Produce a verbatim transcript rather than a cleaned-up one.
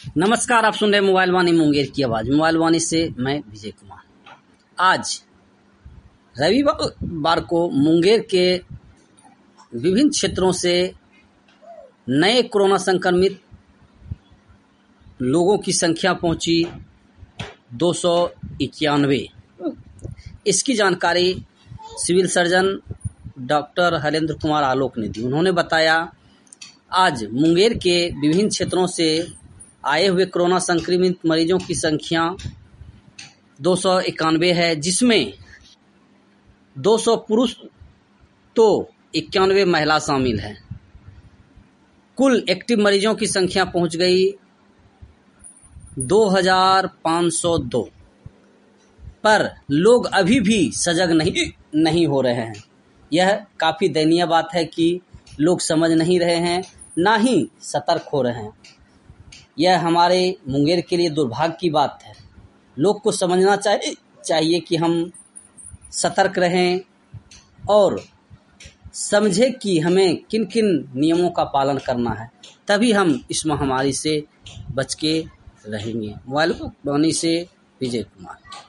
नमस्कार, आप सुन रहे मोबाइल वाणी मुंगेर की आवाज़। मोबाइल वाणी से मैं विजय कुमार। आज रविवार को मुंगेर के विभिन्न क्षेत्रों से नए कोरोना संक्रमित लोगों की संख्या पहुंची दो सौ इक्यानवे। इसकी जानकारी civil surgeon doctor Harendra Kumar Alok ने दी। उन्होंने बताया, आज मुंगेर के विभिन्न क्षेत्रों से आए हुए कोरोना संक्रमित मरीजों की संख्या दो सौ इक्यानवे है, जिसमें दो सौ पुरुष तो इक्यानवे महिला शामिल है। कुल एक्टिव मरीजों की संख्या पहुंच गई दो हज़ार पाँच सौ दो, पर लोग अभी भी सजग नहीं नहीं हो रहे हैं। यह काफ़ी दयनीय बात है कि लोग समझ नहीं रहे हैं, ना ही सतर्क हो रहे हैं। यह हमारे मुंगेर के लिए दुर्भाग्य की बात है। लोग को समझना चाहिए चाहिए कि हम सतर्क रहें और समझें कि हमें किन किन नियमों का पालन करना है, तभी हम इस महामारी से बच के रहेंगे। मोबाइल वाणी से विजय कुमार।